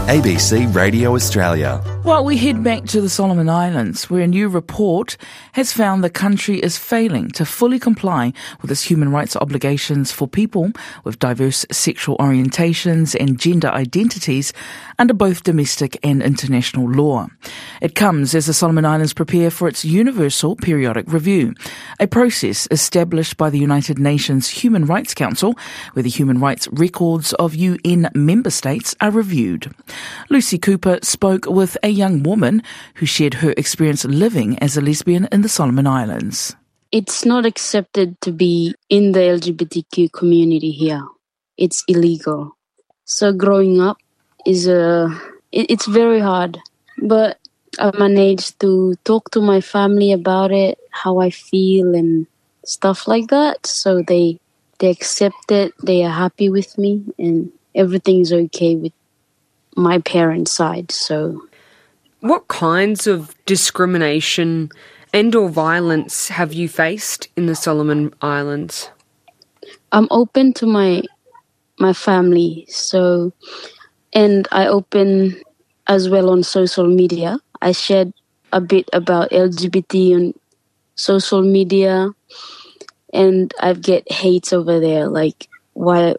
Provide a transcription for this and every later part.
ABC Radio Australia. Well, we head back to the Solomon Islands, where a new report has found the country is failing to fully comply with its human rights obligations for people with diverse sexual orientations and gender identities under both domestic and international law. It comes as the Solomon Islands prepare for its Universal Periodic Review, a process established by the United Nations Human Rights Council, where the human rights records of UN member states are reviewed. Lucy Cooper spoke with a young woman who shared her experience living as a lesbian in the Solomon Islands. It's not accepted to be in the LGBTQ community here. It's illegal. So growing up it's very hard. But I managed to talk to my family about it, how I feel and stuff like that. So they accept it, they are happy with me, and everything's okay with my parents' side. So, what kinds of discrimination and or violence have you faced in the Solomon Islands? I'm open to my family, so, and I open as well on social media. I shared a bit about LGBT on social media, and I get hate over there, like why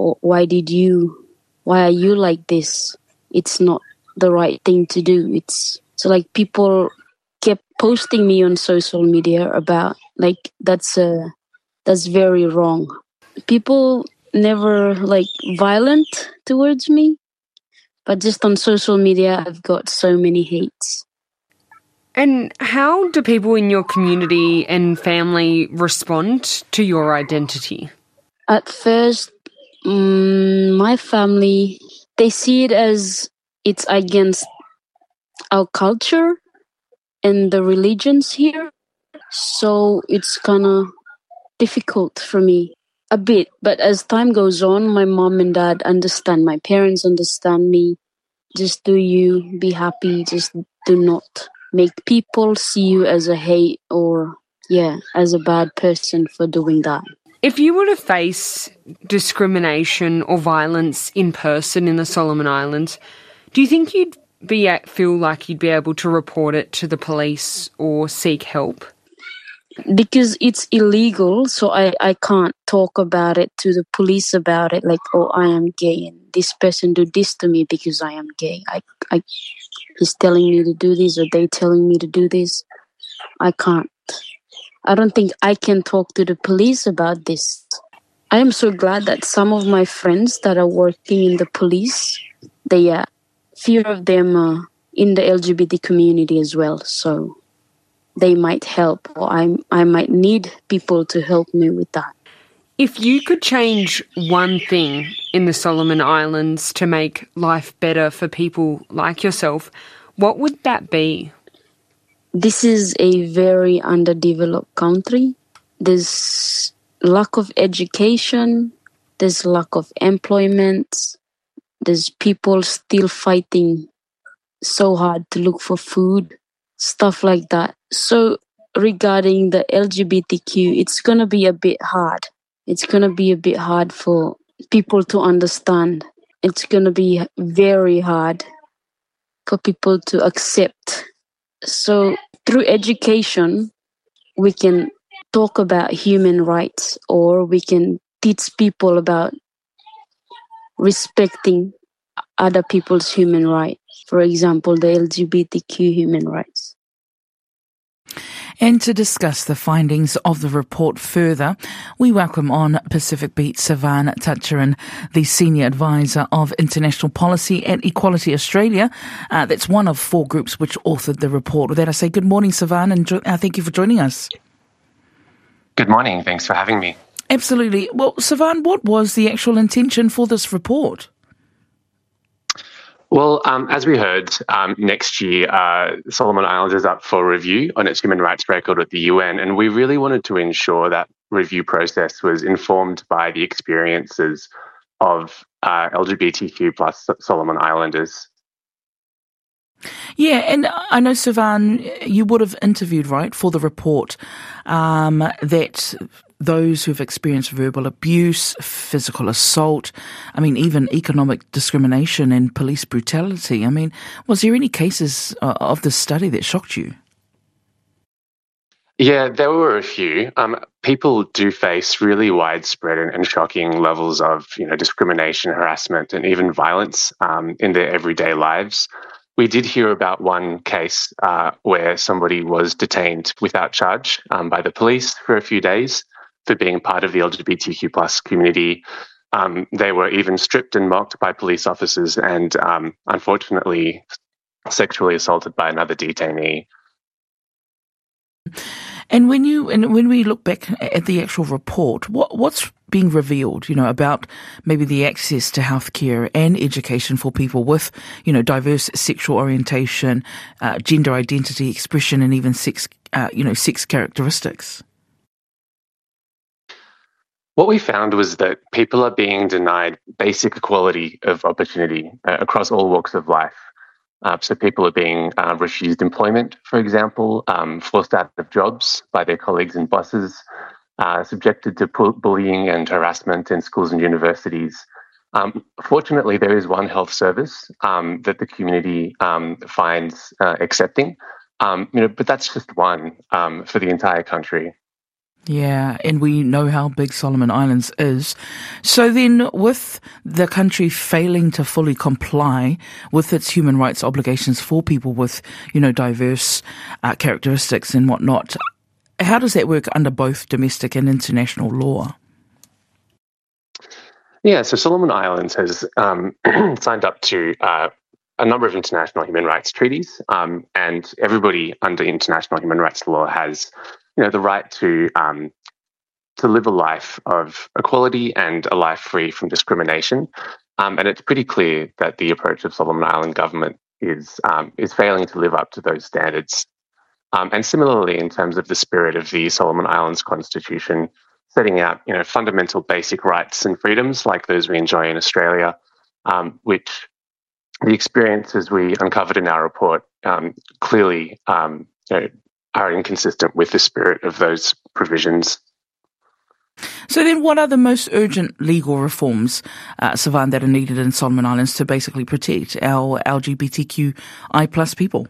are you like this? It's not the right thing to do. So like people kept posting me on social media about like that's very wrong. People never like violent towards me, but just on social media I've got so many hates. And how do people in your community and family respond to your identity? At first, my family, they see it as it's against our culture and the religions here. So it's kind of difficult for me a bit. But as time goes on, my mom and dad understand. My parents understand me. Just do you, be happy. Just do not make people see you as a hate or, as a bad person for doing that. If you were to face discrimination or violence in person in the Solomon Islands, do you think you'd feel like you'd be able to report it to the police or seek help? Because it's illegal, so I can't talk about it to the police about it, like, oh, I am gay and this person do this to me because I am gay. He's telling me to do this or they telling me to do this. I can't. I don't think I can talk to the police about this. I am so glad that some of my friends that are working in the police, few of them are in the LGBT community as well. So they might help, or I might need people to help me with that. If you could change one thing in the Solomon Islands to make life better for people like yourself, what would that be? This is a very underdeveloped country. There's lack of education. There's lack of employment. There's people still fighting so hard to look for food, stuff like that. So regarding the LGBTQ, it's going to be a bit hard. It's going to be a bit hard for people to understand. It's going to be very hard for people to accept. So through education, we can talk about human rights, or we can teach people about respecting other people's human rights. For example, the LGBTQ human rights. And to discuss the findings of the report further, we welcome on Pacific Beat Sivan Tatcharan, the Senior Advisor of International Policy at Equality Australia. That's one of 4 groups which authored the report. With that, I say good morning, Sivan, and thank you for joining us. Good morning. Thanks for having me. Absolutely. Well, Sivan, what was the actual intention for this report? Well, as we heard, next year, Solomon Islands is up for review on its human rights record with the UN, and we really wanted to ensure that review process was informed by the experiences of LGBTQ plus Solomon Islanders. Yeah, and I know, Sivan, you would have interviewed, right, for the report that those who've experienced verbal abuse, physical assault, even economic discrimination and police brutality. Was there any cases of this study that shocked you? Yeah, there were a few. People do face really widespread and shocking levels of, discrimination, harassment, and even violence in their everyday lives. We did hear about one case where somebody was detained without charge by the police for a few days for being part of the LGBTQ plus community. They were even stripped and mocked by police officers and, unfortunately, sexually assaulted by another detainee. And when we look back at the actual report, what's being revealed, about maybe the access to healthcare and education for people with, diverse sexual orientation, gender identity, expression, and even sex characteristics? What we found was that people are being denied basic equality of opportunity across all walks of life. So people are being refused employment, for example, forced out of jobs by their colleagues and bosses, subjected to bullying and harassment in schools and universities. Fortunately, there is one health service that the community finds accepting, but that's just one for the entire country. Yeah, and we know how big Solomon Islands is. So then, with the country failing to fully comply with its human rights obligations for people with, diverse characteristics and whatnot, how does that work under both domestic and international law? Yeah, so Solomon Islands has signed up to a number of international human rights treaties, and everybody under international human rights law has the right to live a life of equality and a life free from discrimination. And it's pretty clear that the approach of Solomon Island government is failing to live up to those standards. And similarly, in terms of the spirit of the Solomon Islands Constitution, setting out fundamental basic rights and freedoms like those we enjoy in Australia, which the experiences we uncovered in our report clearly are inconsistent with the spirit of those provisions. So then what are the most urgent legal reforms, Sivan, that are needed in Solomon Islands to basically protect our LGBTQI plus people?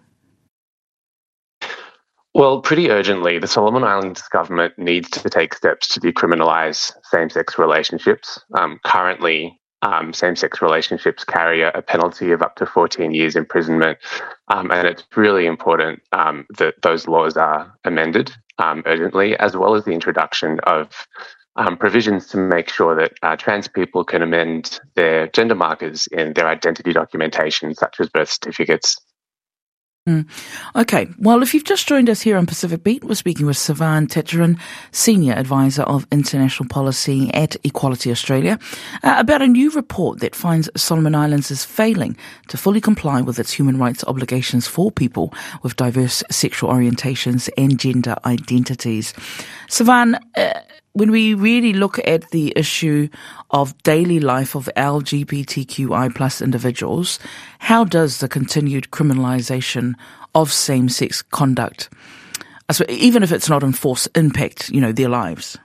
Well, pretty urgently, the Solomon Islands government needs to take steps to decriminalise same-sex relationships. Currently, same-sex relationships carry a penalty of up to 14 years imprisonment, and it's really important that those laws are amended urgently, as well as the introduction of provisions to make sure that trans people can amend their gender markers in their identity documentation, such as birth certificates. Okay, well, if you've just joined us here on Pacific Beat, we're speaking with Sivan Teturan, Senior Advisor of International Policy at Equality Australia, about a new report that finds Solomon Islands is failing to fully comply with its human rights obligations for people with diverse sexual orientations and gender identities. Sivan, when we really look at the issue of daily life of LGBTQI plus individuals, how does the continued criminalisation of same-sex conduct, even if it's not enforced, impact, their lives?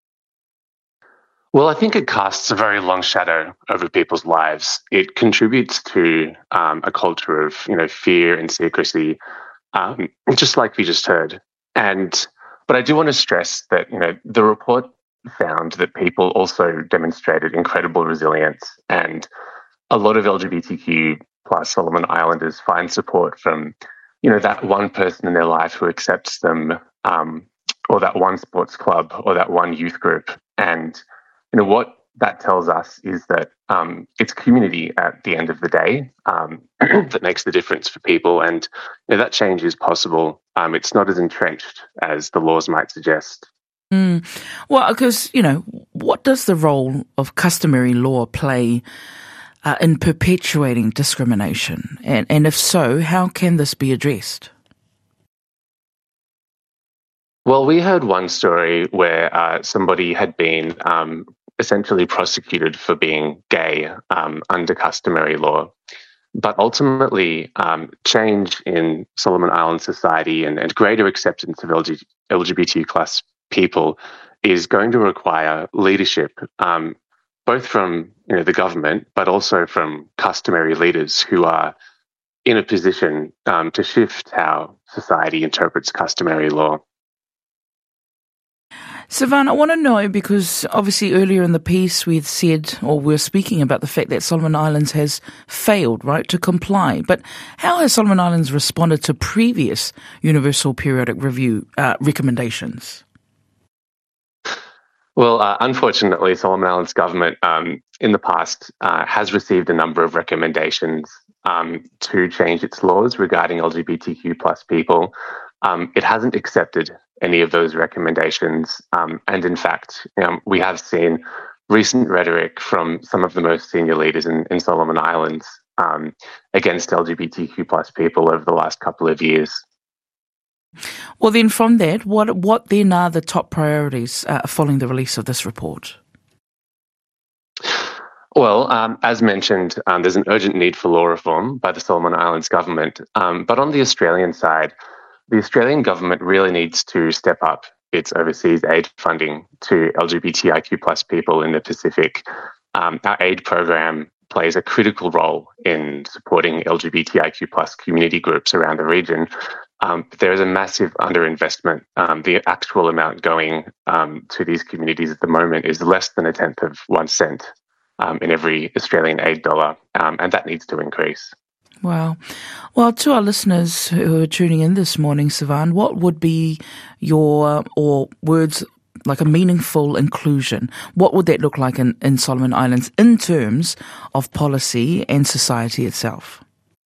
Well, I think it casts a very long shadow over people's lives. It contributes to a culture of, fear and secrecy, just like we just heard. But I do want to stress that, the report found that people also demonstrated incredible resilience, and a lot of LGBTQ plus Solomon Islanders find support from, that one person in their life who accepts them, or that one sports club or that one youth group. And, what that tells us is that it's community at the end of the day that makes the difference for people. And that change is possible. It's not as entrenched as the laws might suggest. Well, because, what does the role of customary law play in perpetuating discrimination? And if so, how can this be addressed? Well, we heard one story where somebody had been essentially prosecuted for being gay under customary law. But ultimately, change in Solomon Island society and greater acceptance of LGBT plus people is going to require leadership, both from the government, but also from customary leaders who are in a position to shift how society interprets customary law. Sivan, I want to know, because obviously earlier in the piece we'd said, or we're speaking about the fact that Solomon Islands has failed, right, to comply. But how has Solomon Islands responded to previous Universal Periodic Review recommendations? Well, unfortunately, Solomon Islands government in the past has received a number of recommendations to change its laws regarding LGBTQ plus people. It hasn't accepted any of those recommendations. And in fact, we have seen recent rhetoric from some of the most senior leaders in Solomon Islands against LGBTQ plus people over the last couple of years. Well, then from that, what then are the top priorities following the release of this report? Well, as mentioned, there's an urgent need for law reform by the Solomon Islands government. But on the Australian side, the Australian government really needs to step up its overseas aid funding to LGBTIQ plus people in the Pacific. Our aid program plays a critical role in supporting LGBTIQ plus community groups around the region. There is a massive underinvestment. The actual amount going to these communities at the moment is less than a tenth of 1 cent in every Australian aid dollar, and that needs to increase. Wow. Well, to our listeners who are tuning in this morning, Sivan, what would be your, or words like a meaningful inclusion? What would that look like in Solomon Islands in terms of policy and society itself?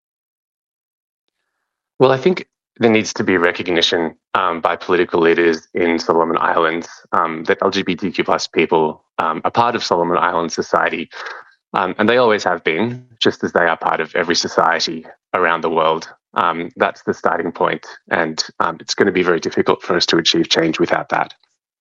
Well, I think there needs to be recognition by political leaders in Solomon Islands that LGBTQ plus people are part of Solomon Island society. And they always have been, just as they are part of every society around the world. That's the starting point, and it's going to be very difficult for us to achieve change without that.